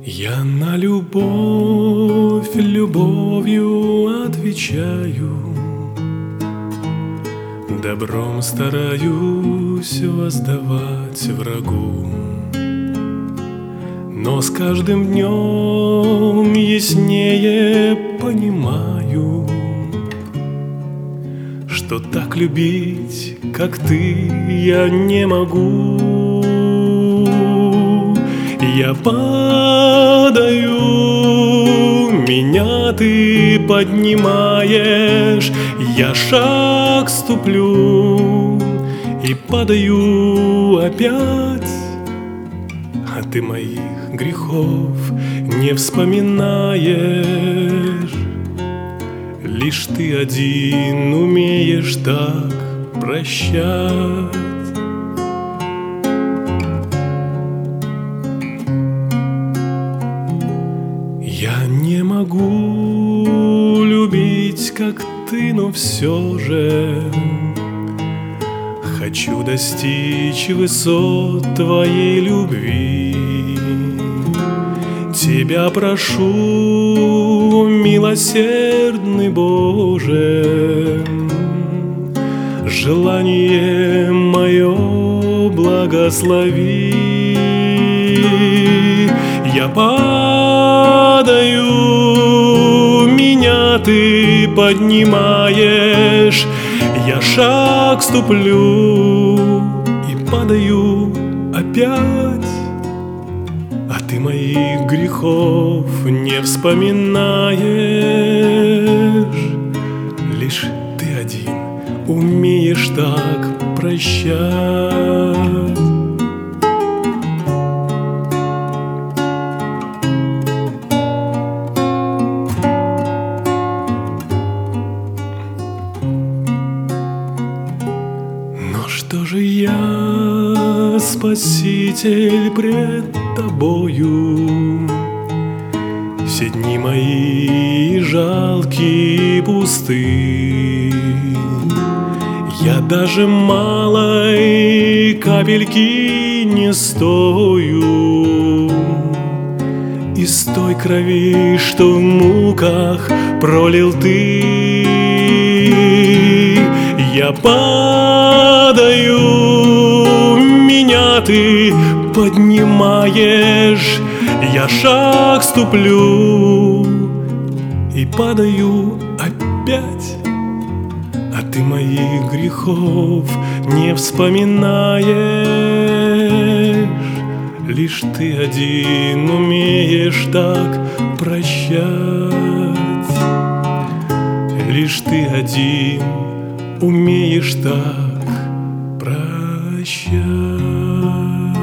Я на любовь любовью отвечаю, добром стараюсь воздавать врагу. Но с каждым днем яснее понимаю, что так любить, как ты, я не могу. Я падаю, меня ты поднимаешь, я шаг ступлю и падаю опять. А ты моих грехов не вспоминаешь, лишь ты один умеешь так прощать. Я не могу любить, как ты, но все же хочу достичь высот твоей любви. Тебя прошу, милосердный Боже, желание мое благослови. Я падаю, меня ты поднимаешь, я шаг ступлю и падаю опять. А ты моих грехов не вспоминаешь, лишь ты один умеешь так прощать. Что же я, Спаситель, пред тобою? Все дни мои жалкие, пусты. Я даже малой капельки не стою из той крови, что в муках пролил ты. Я падаю, меня ты поднимаешь, я шаг ступлю и падаю опять. А ты моих грехов не вспоминаешь, лишь ты один умеешь так прощать. Лишь ты один умеешь так прощать.